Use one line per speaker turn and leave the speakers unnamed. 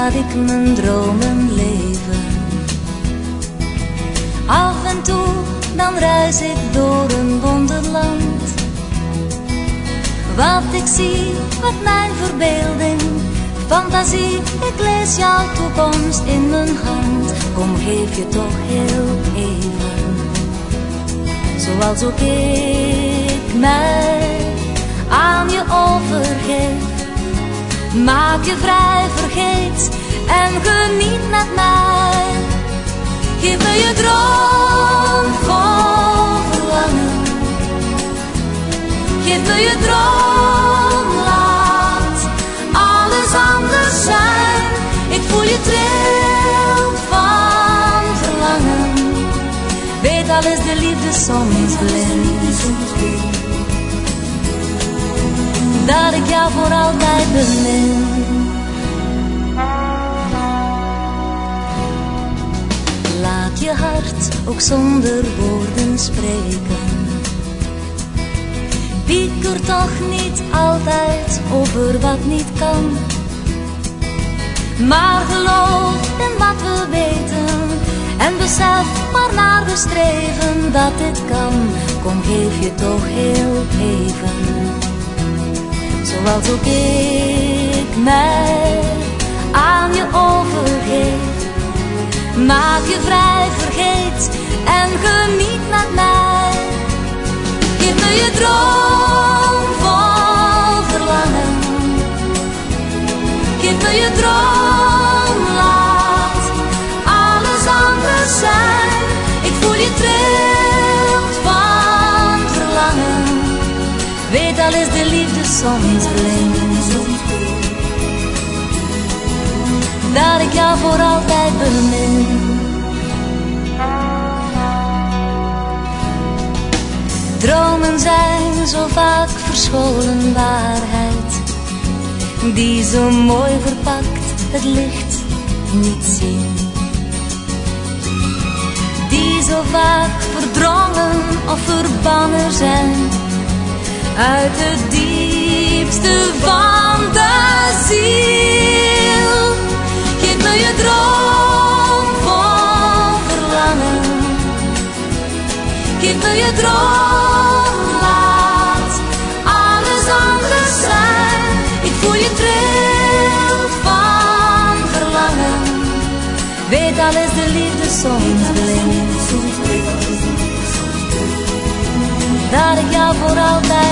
laat ik mijn dromen leven. Af en toe dan reis ik door een wonderland. Wat ik zie met mijn verbeelding, fantasie, ik lees jouw toekomst in mijn hand. Kom, geef je toch heel even, zoals ook ik mij aan je overgeef. Maak je vrij, vergeet en geniet met mij. Geef me je droom vol verlangen. Geef me je droom, laat alles anders zijn. Ik voel je trilt van verlangen. Weet al is de liefde soms blind, dat ik jou voor altijd bemin. Laat je hart ook zonder woorden spreken. Pieker toch niet altijd over wat niet kan, maar geloof in wat we weten en besef waarnaar we streven dat dit kan. Kom, geef je toch heel even, zoals ook ik mij aan je overgeef. Maak je vrij, vergeet en geniet met mij. Geef me je droom vol verlangen. Geef me je droom, laat alles anders zijn. Ik voel je trilt van verlangen. Weet al is de liefde soms blind, dat ik jou voor altijd bemin. Dromen zijn zo vaak verscholen waarheid, die zo mooi verpakt het licht niet zien. Die zo vaak verdrongen of verbannen zijn uit het diepste van de ziel. Geef me je droom vol verlangen. Geef me je droom, laat alles anders zijn. Ik voel je trilt van verlangen. Weet al is de liefde soms blind, dat ik jou voor altijd